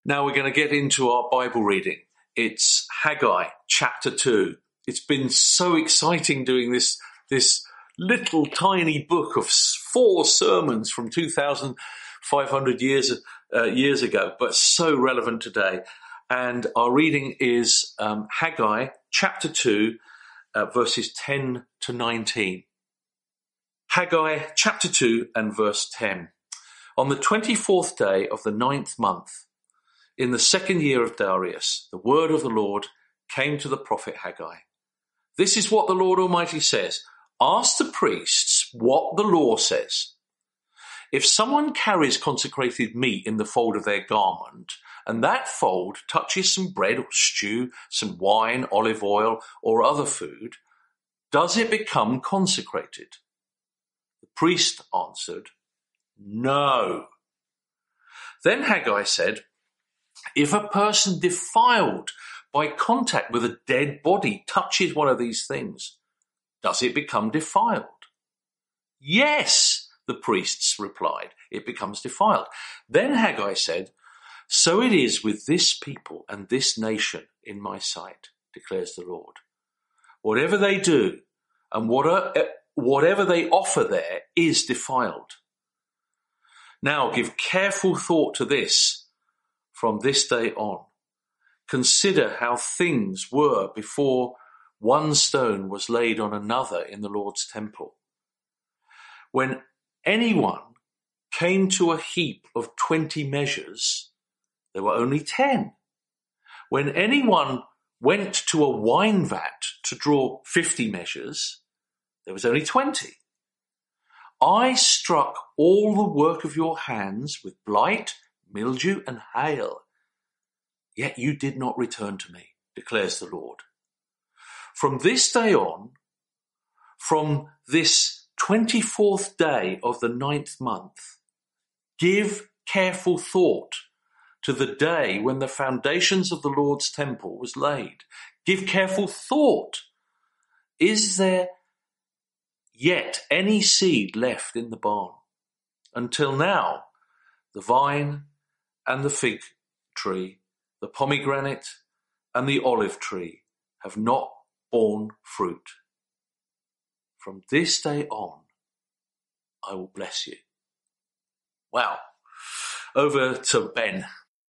Now we're going to get into our Bible reading. It's Haggai chapter 2. It's been so exciting doing this little tiny book of 4 sermons from 2,500 years ago, but so relevant today. And our reading is Haggai chapter 2, verses 10 to 19. Haggai chapter 2 and verse 10. On the 24th day of the 9th month, in the 2nd year of Darius, the word of the Lord came to the prophet Haggai. This is what the Lord Almighty says. Ask the priests what the law says. If someone carries consecrated meat in the fold of their garment, and that fold touches some bread or stew, some wine, olive oil, or other food, does it become consecrated? The priest answered, No. Then Haggai said, if a person defiled by contact with a dead body touches one of these things, does it become defiled? Yes, the priests replied, it becomes defiled. Then Haggai said, so it is with this people and this nation in my sight, declares the Lord. Whatever they do and whatever they offer there is defiled. Now give careful thought to this. From this day on, consider how things were before one stone was laid on another in the Lord's temple. When anyone came to a heap of 20 measures, there were only 10. When anyone went to a wine vat to draw 50 measures, there was only 20. I struck all the work of your hands with blight, mildew, and hail. Yet you did not return to me, declares the Lord. From this day on, from this 24th day of the 9th month, give careful thought to the day when the foundations of the Lord's temple was laid. Give careful thought. Is there yet any seed left in the barn? Until now, the vine and the fig tree, the pomegranate and the olive tree have not borne fruit. From this day on, I will bless you. Wow. Over to Ben.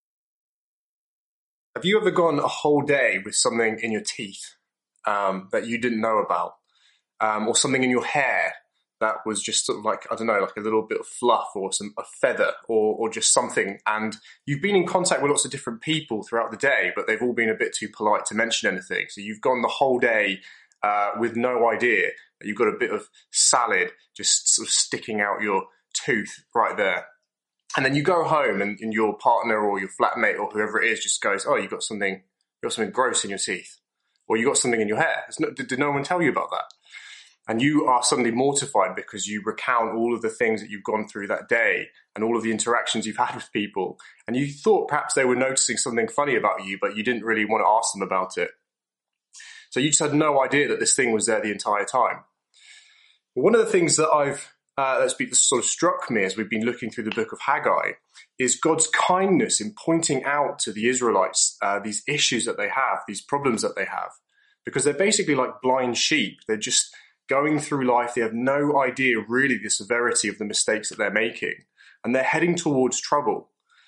Have you ever gone a whole day with something in your teeth that you didn't know about? Or something in your hair that was just sort of like, I don't know, like a little bit of fluff or a feather or just something. And you've been in contact with lots of different people throughout the day, but they've all been a bit too polite to mention anything. So you've gone the whole day with no idea that you've got a bit of salad just sort of sticking out your tooth right there. And then you go home and your partner or your flatmate or whoever it is just goes, oh, you've got something gross in your teeth. Or you got something in your hair. Did no one tell you about that? And you are suddenly mortified because you recount all of the things that you've gone through that day and all of the interactions you've had with people. And you thought perhaps they were noticing something funny about you, but you didn't really want to ask them about it. So you just had no idea that this thing was there the entire time. One of the things that that's sort of struck me as we've been looking through the book of Haggai is God's kindness in pointing out to the Israelites these issues that they have, these problems that they have. Because they're basically like blind sheep. They're just going through life, they have no idea really the severity of the mistakes that they're making, and they're heading towards trouble.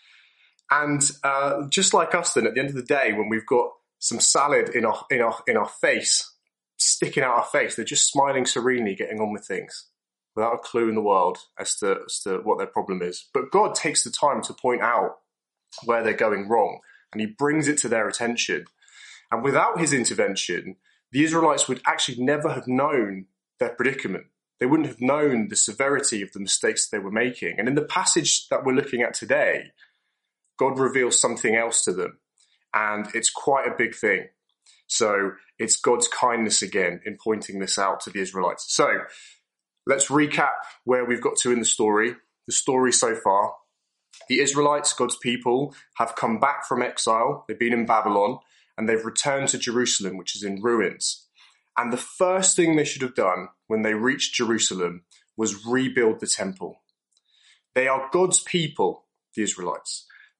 And just like us then, at the end of the day, when we've got some salad in our face, sticking out our face, they're just smiling serenely, getting on with things, without a clue in the world as to what their problem is. But God takes the time to point out where they're going wrong, and he brings it to their attention. And without his intervention, the Israelites would actually never have known their predicament. They wouldn't have known the severity of the mistakes they were making. And in the passage that we're looking at today, God reveals something else to them. And it's quite a big thing. So it's God's kindness again in pointing this out to the Israelites. So let's recap where we've got to in the story so far. The Israelites, God's people, have come back from exile. They've been in Babylon. And they've returned to Jerusalem, which is in ruins. And the first thing they should have done when they reached Jerusalem was rebuild the temple. They are God's people, the Israelites.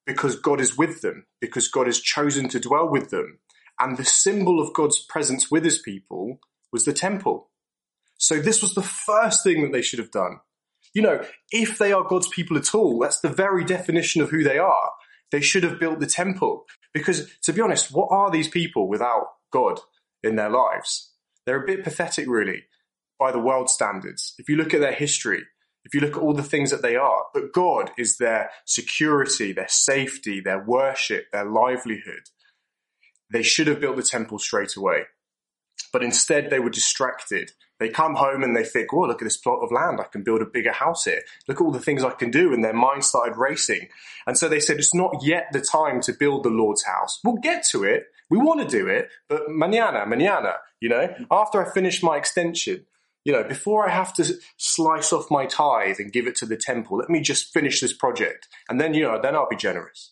because God is with them, because God has chosen to dwell with them. And the symbol of God's presence with his people was the temple. So this was the first thing that they should have done. You know, if they are God's people at all, that's the very definition of who they are. They should have built the temple. Because, to be honest, what are these people without God in their lives? They're a bit pathetic, really, by the world standards. If you look at their history, if you look at all the things that they are, but God is their security, their safety, their worship, their livelihood. They should have built the temple straight away. But instead they were distracted. They come home and they think, oh, look at this plot of land. I can build a bigger house here. Look at all the things I can do. And their mind started racing. And so they said, it's not yet the time to build the Lord's house. We'll get to it. We want to do it. But mañana, you know, after I finish my extension, you know, before I have to slice off my tithe and give it to the temple, let me just finish this project. And then, you know, then I'll be generous.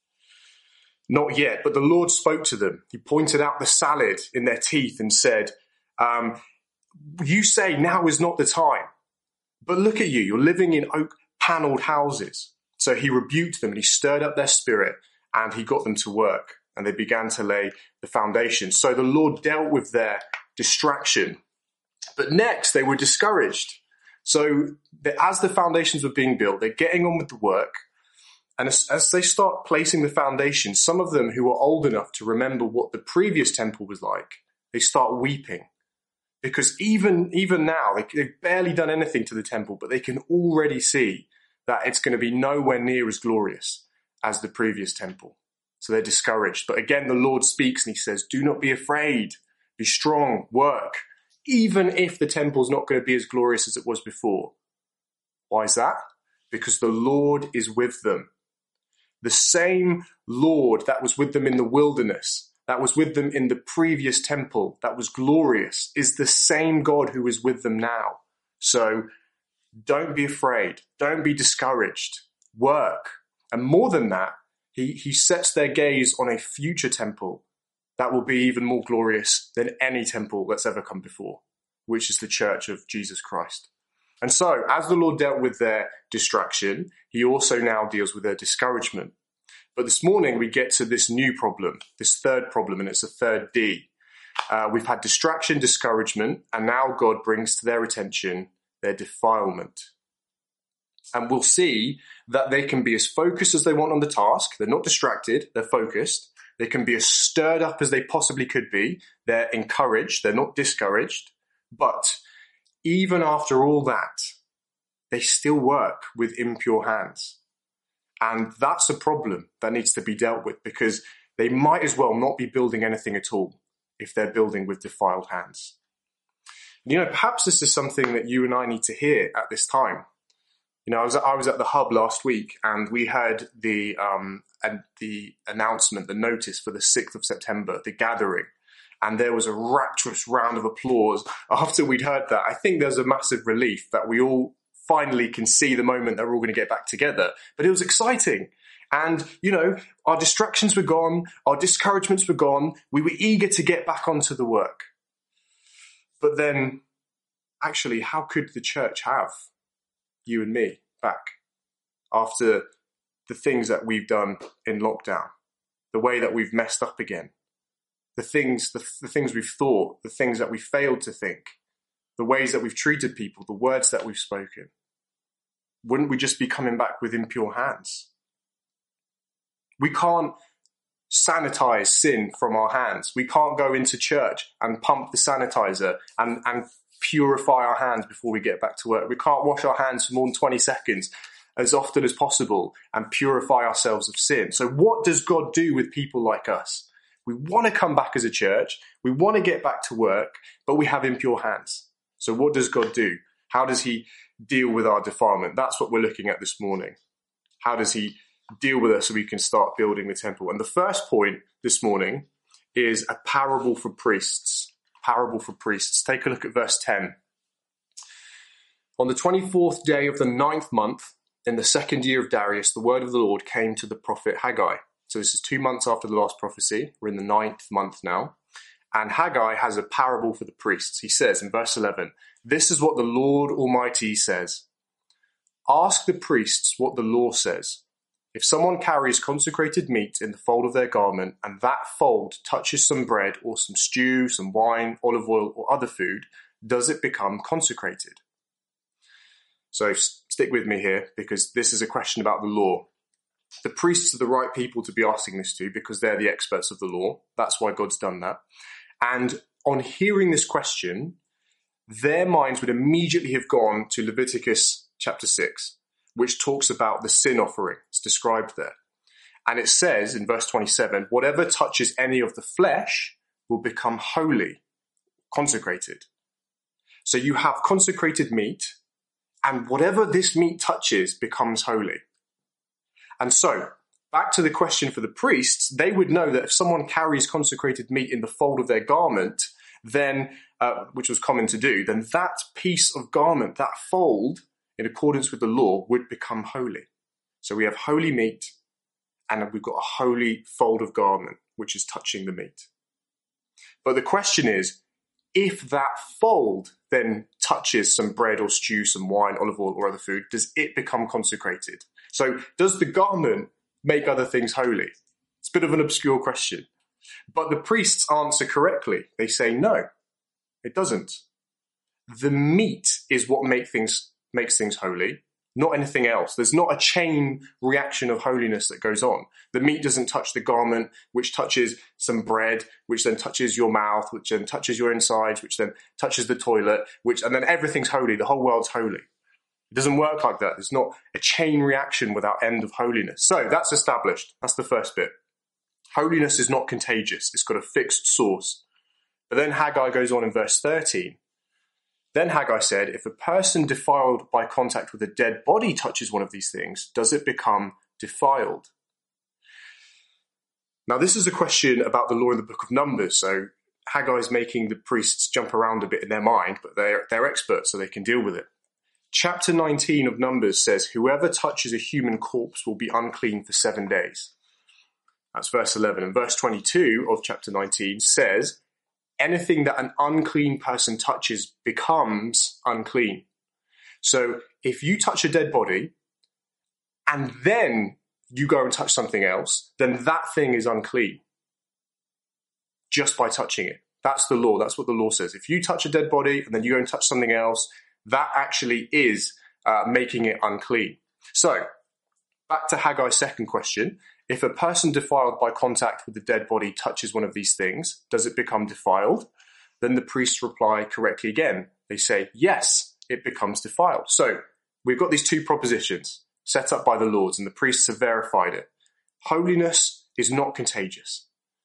Not yet, but the Lord spoke to them. He pointed out the salad in their teeth and said, you say now is not the time, but look at you, you're living in oak panelled houses. So he rebuked them and he stirred up their spirit and he got them to work and they began to lay the foundation. So the Lord dealt with their distraction. But next they were discouraged. So as the foundations were being built, they're getting on with the work. And as they start placing the foundation, some of them who are old enough to remember what the previous temple was like, they start weeping. Because even now, they've barely done anything to the temple, but they can already see that it's going to be nowhere near as glorious as the previous temple. So they're discouraged. But again, the Lord speaks and he says, do not be afraid, be strong, work, even if the temple's not going to be as glorious as it was before. Why is that? Because the Lord is with them. The same Lord that was with them in the wilderness, that was with them in the previous temple, that was glorious, is the same God who is with them now. So don't be afraid. Don't be discouraged. Work. And more than that, he sets their gaze on a future temple that will be even more glorious than any temple that's ever come before, which is the church of Jesus Christ. And so, as the Lord dealt with their distraction, he also now deals with their discouragement. But this morning we get to this new problem, this third problem, and it's a third D. We've had distraction, discouragement, and now God brings to their attention their defilement. And we'll see that they can be as focused as they want on the task. They're not distracted, they're focused. They can be as stirred up as they possibly could be. They're encouraged, they're not discouraged. But even after all that, they still work with impure hands. And that's a problem that needs to be dealt with because they might as well not be building anything at all if they're building with defiled hands. You know, perhaps this is something that you and I need to hear at this time. You know, I was at the Hub last week and we heard the announcement, the notice for the 6th of September, the gathering. And there was a rapturous round of applause after we'd heard that. I think there's a massive relief that we all finally can see the moment that we're all going to get back together. But it was exciting. And, you know, our distractions were gone. Our discouragements were gone. We were eager to get back onto the work. But then, actually, how could the church have you and me back after the things that we've done in lockdown, the way that we've messed up again? The things we've thought, the things that we failed to think, the ways that we've treated people, the words that we've spoken. Wouldn't we just be coming back with impure hands? We can't sanitize sin from our hands. We can't go into church and pump the sanitizer and purify our hands before we get back to work. We can't wash our hands for more than 20 seconds as often as possible and purify ourselves of sin. So what does God do with people like us? We want to come back as a church. We want to get back to work, but we have impure hands. So what does God do? How does he deal with our defilement? That's what we're looking at this morning. How does he deal with us so we can start building the temple? And the first point this morning is a parable for priests. Parable for priests. Take a look at verse 10. On the 24th day of the 9th month, in the 2nd year of Darius, the word of the Lord came to the prophet Haggai. So this is 2 months after the last prophecy. We're in the 9th month now. And Haggai has a parable for the priests. He says in verse 11, this is what the Lord Almighty says. Ask the priests what the law says. if someone carries consecrated meat in the fold of their garment, and that fold touches some bread or some stew, some wine, olive oil, or other food, does it become consecrated? So stick with me here, because this is a question about the law. The priests are the right people to be asking this to, because they're the experts of the law. That's why God's done that. And on hearing this question, their minds would immediately have gone to Leviticus chapter 6, which talks about the sin offering. It's described there. And it says in verse 27, whatever touches any of the flesh will become holy, consecrated. So you have consecrated meat, and whatever this meat touches becomes holy. And so, back to the question for the priests, they would know that if someone carries consecrated meat in the fold of their garment, then, which was common to do, then that piece of garment, that fold, in accordance with the law, would become holy. So we have holy meat, and we've got a holy fold of garment, which is touching the meat. But the question is, if that fold then touches some bread or stew, some wine, olive oil, or other food, does it become consecrated? So does the garment make other things holy? It's a bit of an obscure question. But the priests answer correctly. They say no, it doesn't. The meat is what makes things holy, not anything else. There's not a chain reaction of holiness that goes on. The meat doesn't touch the garment, which touches some bread, which then touches your mouth, which then touches your insides, which then touches the toilet, and then everything's holy. The whole world's holy. It doesn't work like that. There's not a chain reaction without end of holiness. So that's established. That's the first bit. Holiness is not contagious. It's got a fixed source. But then Haggai goes on in verse 13. Then Haggai said, if a person defiled by contact with a dead body touches one of these things, does it become defiled? Now, this is a question about the law in the book of Numbers. So Haggai is making the priests jump around a bit in their mind, but they're experts, so they can deal with it. Chapter 19 of Numbers says, whoever touches a human corpse will be unclean for 7 days. That's verse 11. And verse 22 of chapter 19 says, anything that an unclean person touches becomes unclean. So if you touch a dead body and then you go and touch something else, then that thing is unclean just by touching it. That's the law. That's what the law says. If you touch a dead body and then you go and touch something else, that actually is making it unclean. So, back to Haggai's second question. If a person defiled by contact with a dead body touches one of these things, does it become defiled? Then the priests reply correctly again. They say, yes, it becomes defiled. So, we've got these two propositions set up by the Lords, and the priests have verified it. Holiness is not contagious.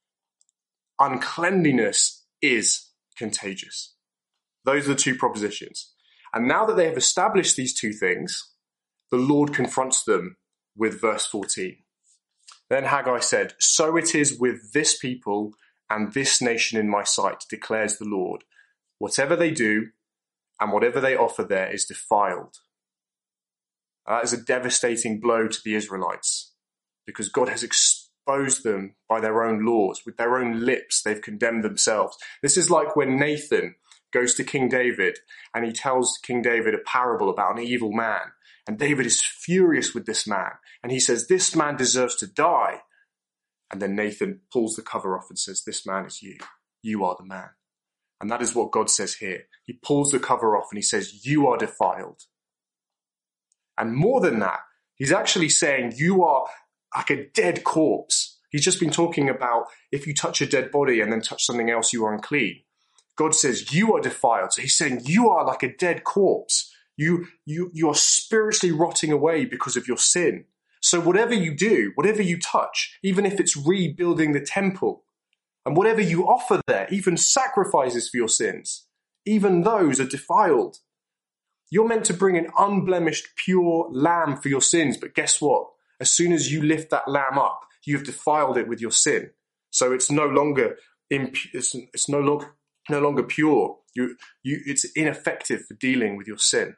Uncleanliness is contagious. Those are the two propositions. And now that they have established these two things, the Lord confronts them with verse 14. Then Haggai said, so it is with this people and this nation in my sight, declares the Lord. Whatever they do and whatever they offer there is defiled. That is a devastating blow to the Israelites, because God has exposed them by their own laws. With their own lips, they've condemned themselves. This is like when Nathan goes to King David and he tells King David a parable about an evil man. And David is furious with this man. And he says, this man deserves to die. And then Nathan pulls the cover off and says, this man is you. You are the man. And that is what God says here. He pulls the cover off and he says, you are defiled. And more than that, he's actually saying you are like a dead corpse. He's just been talking about if you touch a dead body and then touch something else, you are unclean. God says you are defiled. So he's saying you are like a dead corpse. You are spiritually rotting away because of your sin. So whatever you do, whatever you touch, even if it's rebuilding the temple, and whatever you offer there, even sacrifices for your sins, even those are defiled. You're meant to bring an unblemished, pure lamb for your sins. But guess what? As soon as you lift that lamb up, you've defiled it with your sin. So it's no longer it's no longer pure. It's ineffective for dealing with your sin.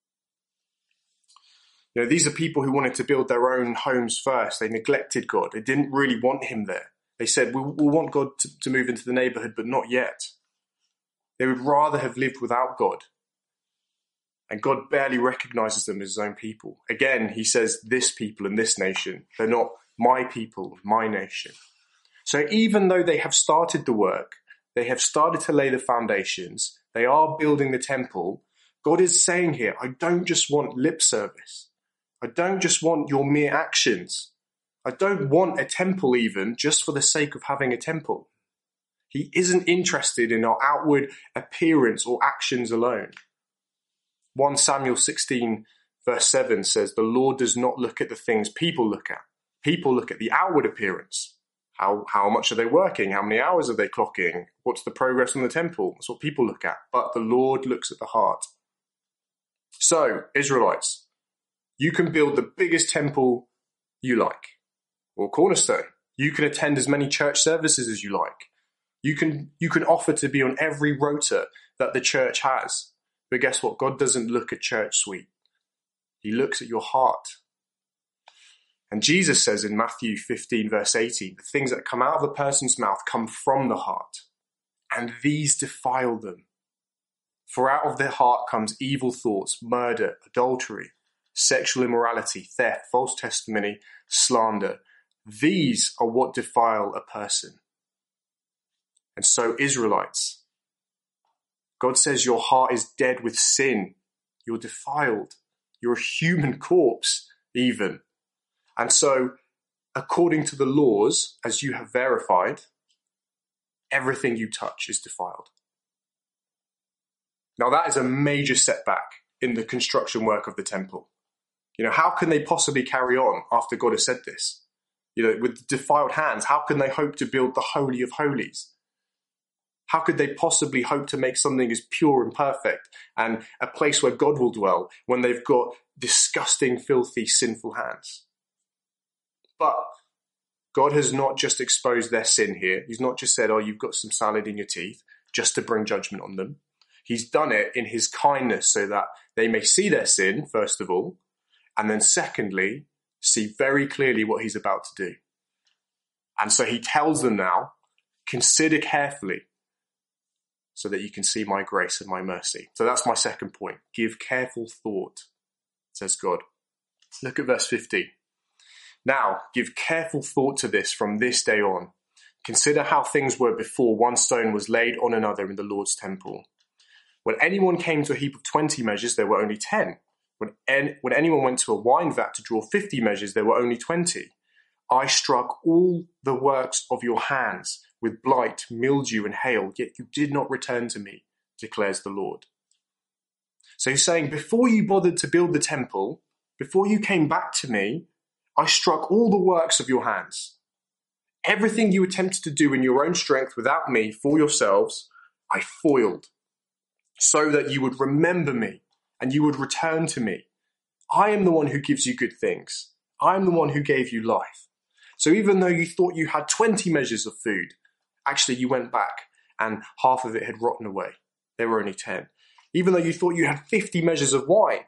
You know, these are people who wanted to build their own homes first. They neglected God. They didn't really want him there. They said, we'll want God to move into the neighborhood, but not yet. They would rather have lived without God. And God barely recognizes them as his own people. Again, he says, this people and this nation, they're not my people, my nation. So even though they have started the work, they have started to lay the foundations, they are building the temple, God is saying here, I don't just want lip service. I don't just want your mere actions. I don't want a temple even just for the sake of having a temple. He isn't interested in our outward appearance or actions alone. 1 Samuel 16 verse 7 says, the Lord does not look at the things people look at. People look at the outward appearance. How much are they working? How many hours are they clocking? What's the progress on the temple? That's what people look at. But the Lord looks at the heart. So, Israelites, you can build the biggest temple you like, or Cornerstone. You can attend as many church services as you like. You can offer to be on every rota that the church has. But guess what? God doesn't look at church suite. He looks at your heart. And Jesus says in Matthew 15 verse 18, the things that come out of a person's mouth come from the heart, and these defile them. For out of their heart comes evil thoughts, murder, adultery, sexual immorality, theft, false testimony, slander. These are what defile a person. And so, Israelites, God says your heart is dead with sin. You're defiled. You're a human corpse, even. And so, according to the laws, as you have verified, everything you touch is defiled. Now, that is a major setback in the construction work of the temple. How can they possibly carry on after God has said this? With defiled hands, how can they hope to build the Holy of Holies? How could they possibly hope to make something as pure and perfect and a place where God will dwell when they've got disgusting, filthy, sinful hands? But God has not just exposed their sin here. He's not just said, you've got some salad in your teeth, just to bring judgment on them. He's done it in his kindness so that they may see their sin, first of all, and then secondly, see very clearly what he's about to do. And so he tells them now, consider carefully, so that you can see my grace and my mercy. So that's my second point. Give careful thought, says God. Look at verse 15. Now, give careful thought to this from this day on. Consider how things were before one stone was laid on another in the Lord's temple. When anyone came to a heap of 20 measures, there were only 10. When anyone went to a wine vat to draw 50 measures, there were only 20. I struck all the works of your hands with blight, mildew, and hail, yet you did not return to me, declares the Lord. So he's saying, before you bothered to build the temple, before you came back to me, I struck all the works of your hands. Everything you attempted to do in your own strength without me for yourselves, I foiled, so that you would remember me and you would return to me. I am the one who gives you good things. I am the one who gave you life. So even though you thought you had 20 measures of food, actually you went back and half of it had rotten away. There were only 10. Even though you thought you had 50 measures of wine,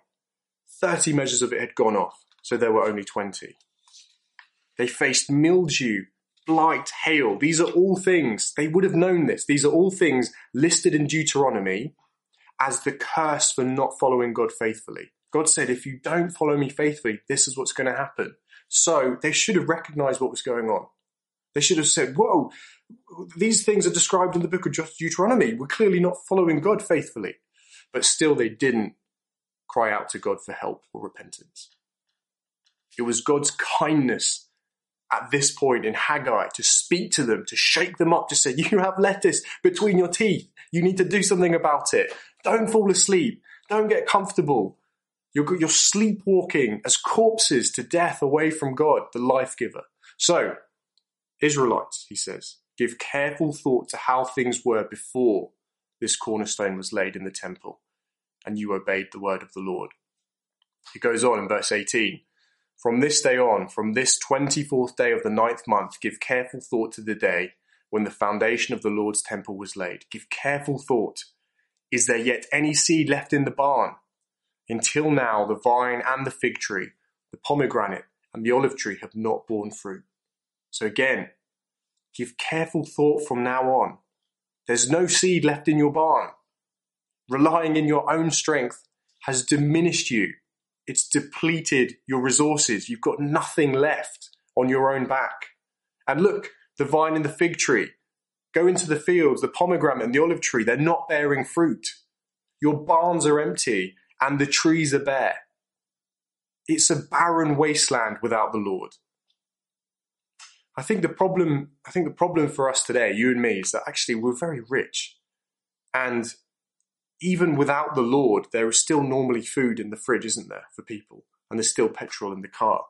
30 measures of it had gone off, so there were only 20. They faced mildew, blight, hail. These are all things, they would have known this. These are all things listed in Deuteronomy as the curse for not following God faithfully. God said, if you don't follow me faithfully, this is what's going to happen. So they should have recognized what was going on. They should have said, whoa, these things are described in the book of Deuteronomy. We're clearly not following God faithfully. But still they didn't cry out to God for help or repentance. It was God's kindness at this point in Haggai to speak to them, to shake them up, to say, you have lettuce between your teeth. You need to do something about it. Don't fall asleep. Don't get comfortable. You're sleepwalking as corpses to death away from God, the life giver. So, Israelites, he says, give careful thought to how things were before this cornerstone was laid in the temple, and you obeyed the word of the Lord. He goes on in verse 18. From this day on, from this 24th day of the 9th month, give careful thought to the day when the foundation of the Lord's temple was laid. Give careful thought. Is there yet any seed left in the barn? Until now, the vine and the fig tree, the pomegranate and the olive tree have not borne fruit. So again, give careful thought from now on. There's no seed left in your barn. Relying in your own strength has diminished you. It's depleted your resources. You've got nothing left on your own back. And look, the vine and the fig tree. Go into the fields, the pomegranate and the olive tree. They're not bearing fruit. Your barns are empty and the trees are bare. It's a barren wasteland without the Lord. I think the problem for us today, you and me, is that actually we're very rich. And even without the Lord, there is still normally food in the fridge, isn't there, for people? And there's still petrol in the car.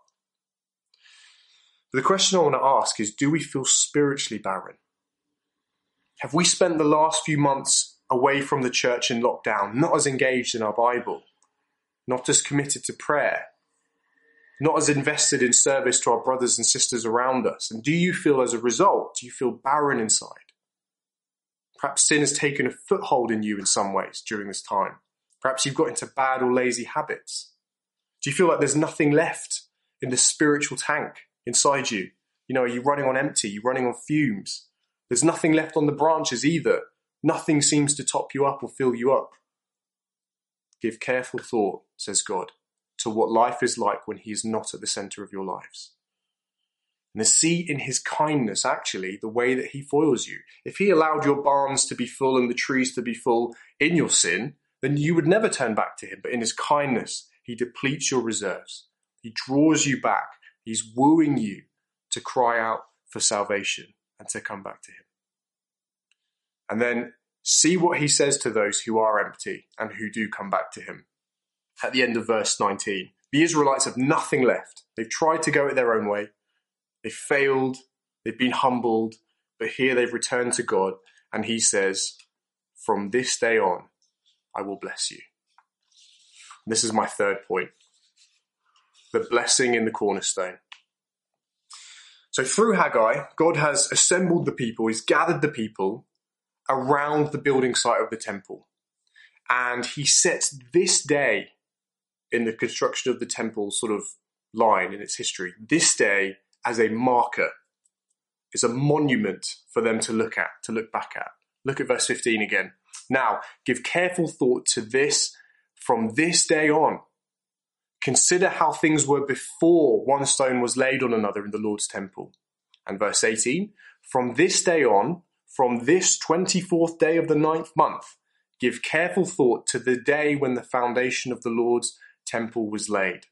But the question I want to ask is, do we feel spiritually barren? Have we spent the last few months away from the church in lockdown, not as engaged in our Bible, not as committed to prayer, not as invested in service to our brothers and sisters around us? And do you feel, as a result, do you feel barren inside? Perhaps sin has taken a foothold in you in some ways during this time. Perhaps you've got into bad or lazy habits. Do you feel like there's nothing left in the spiritual tank inside you? You know, are you running on empty? Are you running on fumes? There's nothing left on the branches either. Nothing seems to top you up or fill you up. Give careful thought, says God, to what life is like when he is not at the center of your lives. And see in his kindness, actually, the way that he foils you. If he allowed your barns to be full and the trees to be full in your sin, then you would never turn back to him. But in his kindness, he depletes your reserves. He draws you back. He's wooing you to cry out for salvation and to come back to him. And then see what he says to those who are empty and who do come back to him. At the end of verse 19, the Israelites have nothing left. They've tried to go it their own way. They've failed, they've been humbled, but here they've returned to God, and he says, from this day on, I will bless you. And this is my third point, the blessing in the cornerstone. So through Haggai, God has assembled the people, he's gathered the people around the building site of the temple, and he sets this day in the construction of the temple sort of line in its history, this day as a marker, is a monument for them to look back at. Look at verse 15 again. Now, give careful thought to this from this day on. Consider how things were before one stone was laid on another in the Lord's temple. And verse 18, from this day on, from this 24th day of the 9th month, give careful thought to the day when the foundation of the Lord's temple was laid.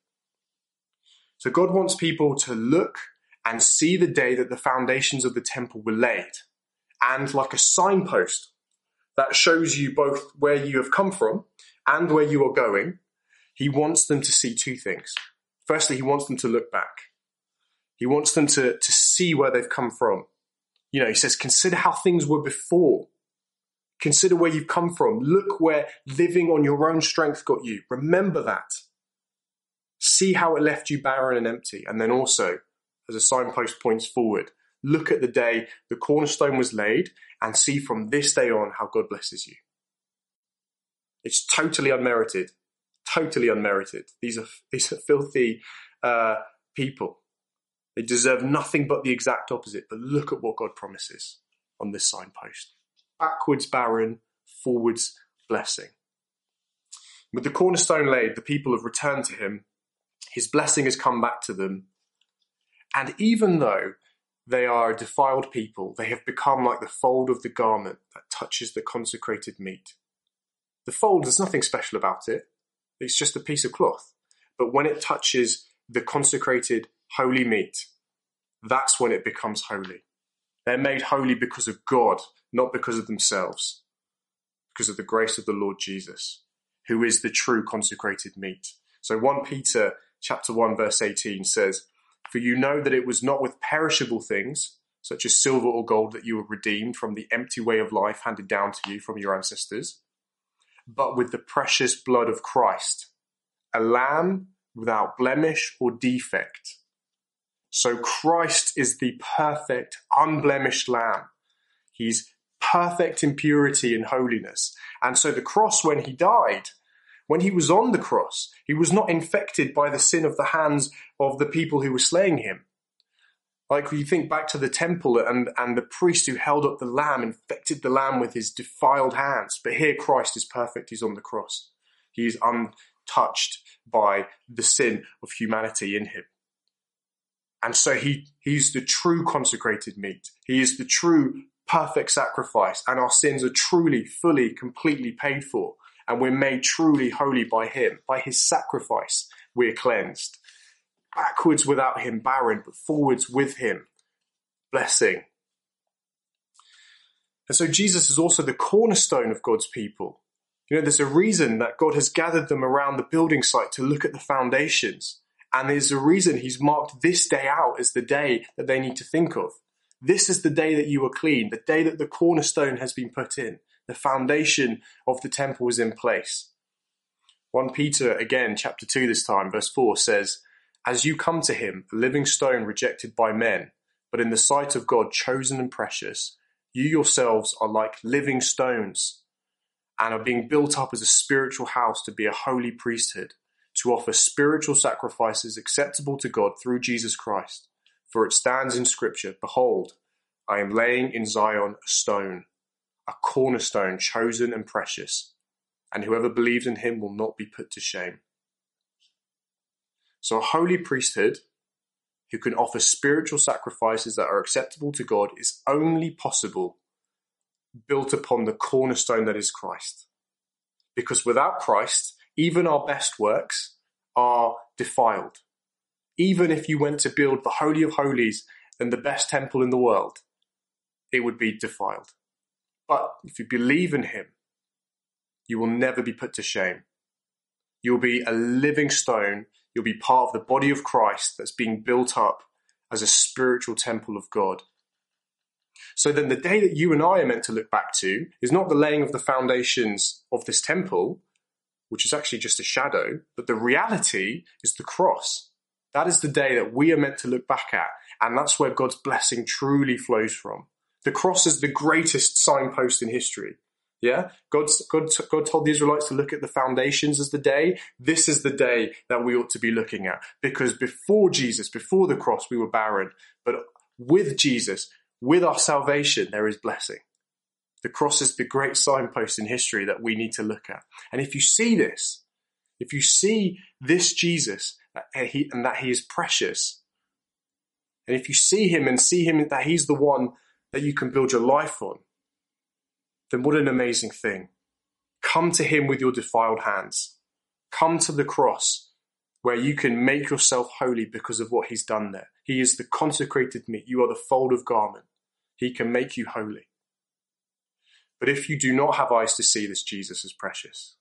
So God wants people to look and see the day that the foundations of the temple were laid. And like a signpost that shows you both where you have come from and where you are going, he wants them to see two things. Firstly, he wants them to look back. He wants them to see where they've come from. You know, he says, consider how things were before. Consider where you've come from. Look where living on your own strength got you. Remember that. See how it left you barren and empty. And then also, as a signpost points forward, look at the day the cornerstone was laid and see from this day on how God blesses you. It's totally unmerited. Totally unmerited. These are filthy people. They deserve nothing but the exact opposite. But look at what God promises on this signpost. Backwards barren, forwards blessing. With the cornerstone laid, the people have returned to him. His blessing has come back to them. And even though they are a defiled people, they have become like the fold of the garment that touches the consecrated meat. The fold, there's nothing special about it. It's just a piece of cloth. But when it touches the consecrated holy meat, that's when it becomes holy. They're made holy because of God, not because of themselves. Because of the grace of the Lord Jesus, who is the true consecrated meat. So 1 Peter chapter 1 verse 18 says, for you know that it was not with perishable things, such as silver or gold, that you were redeemed from the empty way of life handed down to you from your ancestors, but with the precious blood of Christ, a lamb without blemish or defect. So Christ is the perfect, unblemished lamb. He's perfect in purity and holiness. And so the cross, when he died, when he was on the cross, he was not infected by the sin of the hands of the people who were slaying him. Like you think back to the temple and the priest who held up the lamb, infected the lamb with his defiled hands. But here Christ is perfect. He's on the cross. He is touched by the sin of humanity in him. And so he's the true consecrated meat. He is the true perfect sacrifice, and our sins are truly, fully, completely paid for. And we're made truly holy by him. By his sacrifice, we're cleansed. Backwards without him, barren, but forwards with him, blessing. And so Jesus is also the cornerstone of God's people. You know, there's a reason that God has gathered them around the building site to look at the foundations. And there's a reason he's marked this day out as the day that they need to think of. This is the day that you are clean, the day that the cornerstone has been put in. The foundation of the temple is in place. 1 Peter, again, chapter 2 this time, verse 4 says, "As you come to him, a living stone rejected by men, but in the sight of God chosen and precious, you yourselves are like living stones and are being built up as a spiritual house to be a holy priesthood, to offer spiritual sacrifices acceptable to God through Jesus Christ. For it stands in Scripture, behold, I am laying in Zion a stone, a cornerstone chosen and precious, and whoever believes in him will not be put to shame." So a holy priesthood who can offer spiritual sacrifices that are acceptable to God is only possible built upon the cornerstone that is Christ. Because without Christ, even our best works are defiled. Even if you went to build the Holy of Holies and the best temple in the world, it would be defiled. But if you believe in him, you will never be put to shame. You'll be a living stone. You'll be part of the body of Christ that's being built up as a spiritual temple of God. So then the day that you and I are meant to look back to is not the laying of the foundations of this temple, which is actually just a shadow, but the reality is the cross. That is the day that we are meant to look back at, and that's where God's blessing truly flows from. The cross is the greatest signpost in history. Yeah, God told the Israelites to look at the foundations as the day. This is the day that we ought to be looking at, because before Jesus, before the cross, we were barren. But with Jesus, with our salvation, there is blessing. The cross is the great signpost in history that we need to look at. And if you see this, if you see this Jesus, and that he is precious, and if you see him that he's the one that you can build your life on, then what an amazing thing. Come to him with your defiled hands. Come to the cross where you can make yourself holy because of what he's done there. He is the consecrated meat. You are the fold of garment. He can make you holy. But if you do not have eyes to see this Jesus as precious,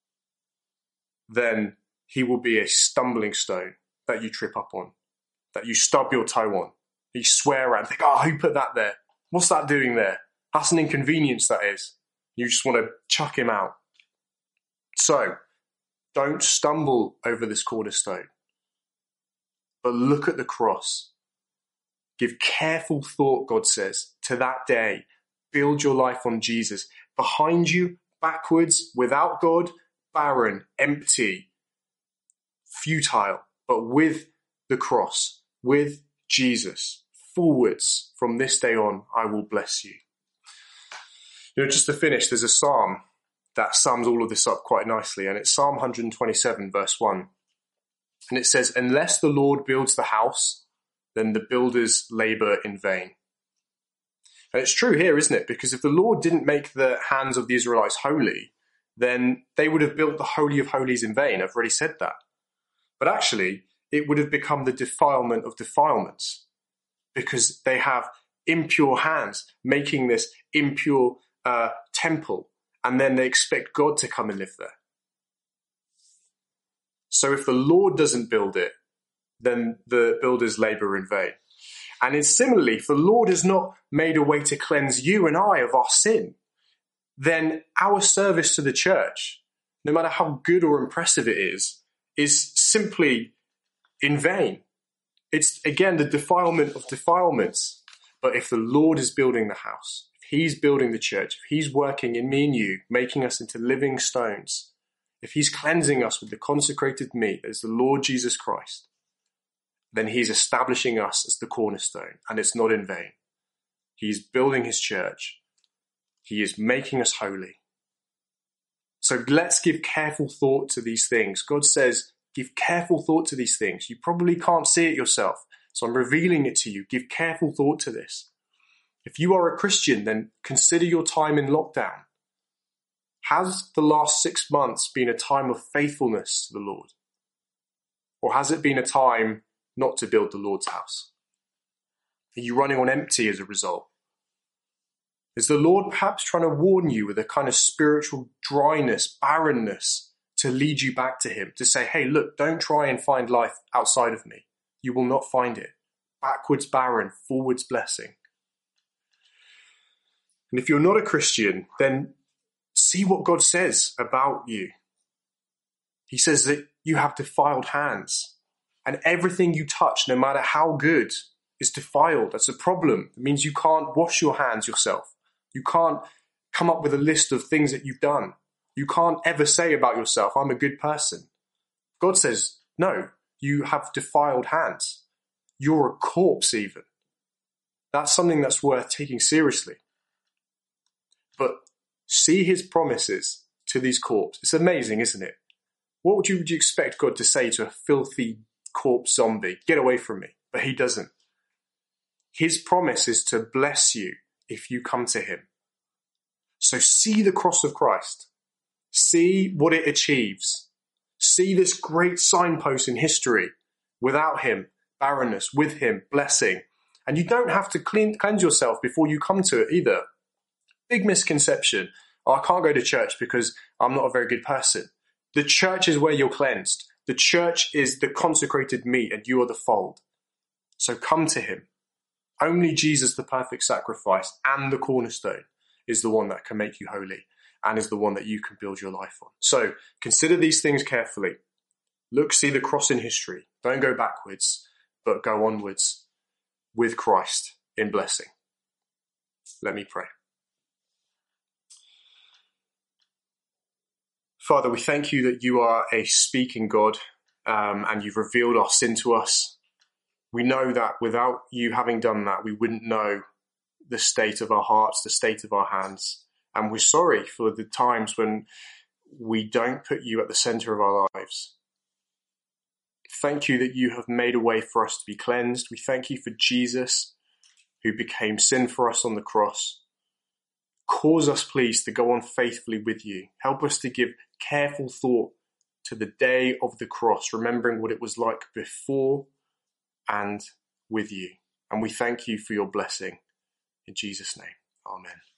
then he will be a stumbling stone that you trip up on, that you stub your toe on. You swear at and think, oh, who put that there? What's that doing there? That's an inconvenience, that is. You just want to chuck him out. So, don't stumble over this cornerstone, but look at the cross. Give careful thought, God says, to that day. Build your life on Jesus. Behind you, backwards, without God, barren, empty, futile, but with the cross, with Jesus. Forwards, from this day on, I will bless you. You know, just to finish, there's a psalm that sums all of this up quite nicely, and it's Psalm 127, verse 1. And it says, "Unless the Lord builds the house, then the builders labor in vain." And it's true here, isn't it? Because if the Lord didn't make the hands of the Israelites holy, then they would have built the Holy of Holies in vain. I've already said that. But actually, it would have become the defilement of defilements, because they have impure hands making this impure temple, and then they expect God to come and live there. So if the Lord doesn't build it, then the builders labor in vain. And similarly, if the Lord has not made a way to cleanse you and I of our sin, then our service to the church, no matter how good or impressive it is simply in vain. It's, again, the defilement of defilements. But if the Lord is building the house, if he's building the church, if he's working in me and you, making us into living stones, if he's cleansing us with the consecrated meat as the Lord Jesus Christ, then he's establishing us as the cornerstone, and it's not in vain. He's building his church. He is making us holy. So let's give careful thought to these things. God says, give careful thought to these things. You probably can't see it yourself, so I'm revealing it to you. Give careful thought to this. If you are a Christian, then consider your time in lockdown. Has the last 6 months been a time of faithfulness to the Lord? Or has it been a time not to build the Lord's house? Are you running on empty as a result? Is the Lord perhaps trying to warn you with a kind of spiritual dryness, barrenness, to lead you back to him, to say, hey, look, don't try and find life outside of me. You will not find it. Backwards barren, forwards blessing. And if you're not a Christian, then see what God says about you. He says that you have defiled hands, and everything you touch, no matter how good, is defiled. That's a problem. It means you can't wash your hands yourself. You can't come up with a list of things that you've done. You can't ever say about yourself, I'm a good person. God says, no, you have defiled hands. You're a corpse even. That's something that's worth taking seriously. But see his promises to these corpses. It's amazing, isn't it? What would you expect God to say to a filthy corpse zombie? Get away from me. But he doesn't. His promise is to bless you if you come to him. So see the cross of Christ. See what it achieves. See this great signpost in history. Without him, barrenness. With him, blessing. And you don't have to cleanse yourself before you come to it either. Big misconception. Oh, I can't go to church because I'm not a very good person. The church is where you're cleansed. The church is the consecrated meat and you are the fold. So come to him. Only Jesus, the perfect sacrifice and the cornerstone, is the one that can make you holy and is the one that you can build your life on. So consider these things carefully. Look, see the cross in history. Don't go backwards, but go onwards with Christ in blessing. Let me pray. Father, we thank you that you are a speaking God and you've revealed our sin to us. We know that without you having done that, we wouldn't know the state of our hearts, the state of our hands. And we're sorry for the times when we don't put you at the center of our lives. Thank you that you have made a way for us to be cleansed. We thank you for Jesus, who became sin for us on the cross. Cause us, please, to go on faithfully with you. Help us to give careful thought to the day of the cross, remembering what it was like before and with you. And we thank you for your blessing. In Jesus' name, amen.